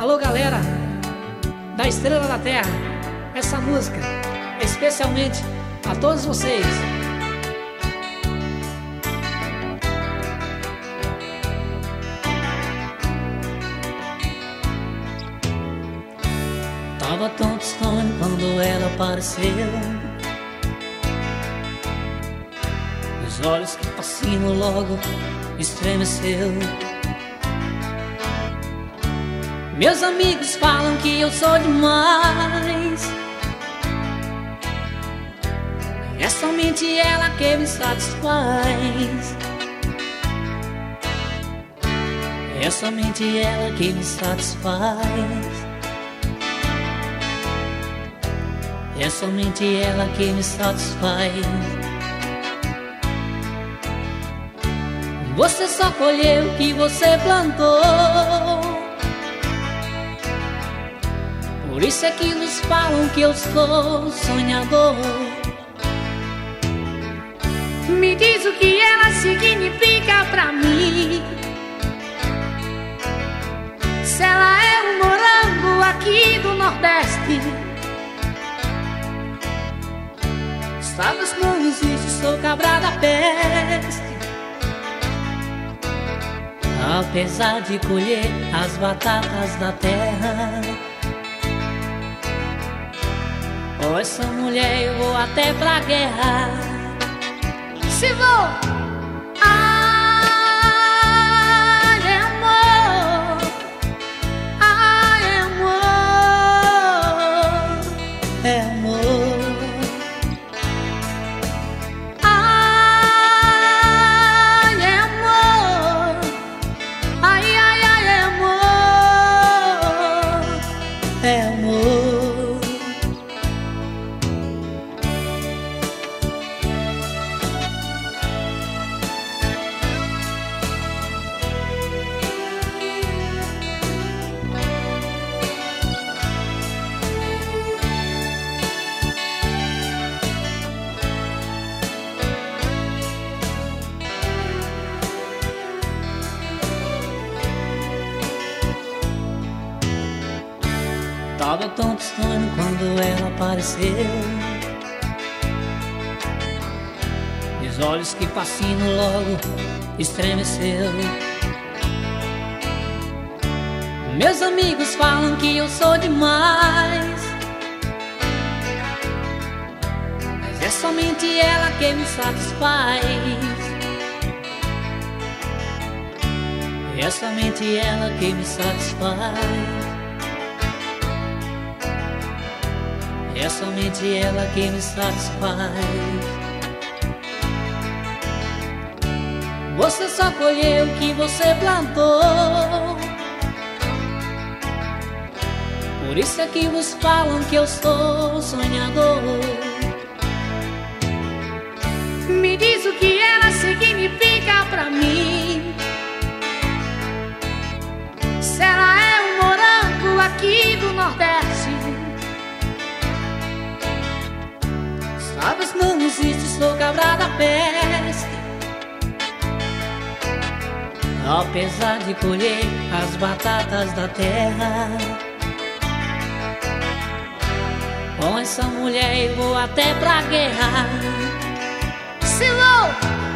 Alô galera da Estrela da Terra, essa música é especialmente a todos vocês. Tava tão distante quando ela apareceu, os olhos que fascinam logo estremeceu. Meus amigos falam que eu sou demais, é somente ela que me satisfaz. É somente ela que me satisfaz. É somente ela que me satisfaz. Você só colheu o que você plantou, por isso é que nos falam que eu sou sonhador. Me diz o que ela significa pra mim, se ela é um morango aqui do Nordeste. Sabes, não existe, sou cabra da peste. Apesar de colher as batatas da terra, oh, essa mulher eu vou até pra guerra. Se vou, ai amor, ai amor, é amor. É amor. Tava tão distante quando ela apareceu, os olhos que fascinam logo estremeceu. Meus amigos falam que eu sou demais, mas é somente ela que me satisfaz. É somente ela que me satisfaz. É somente ela que me satisfaz. Você só colheu o que você plantou, por isso é que vos falam que eu sou sonhador. Me diz o que ela significa pra mim, se ela é um morango aqui do Nordeste. Sabes, não existe, sou cabra da peste. Apesar de colher as batatas da terra, com essa mulher eu vou até pra guerra. Se vou,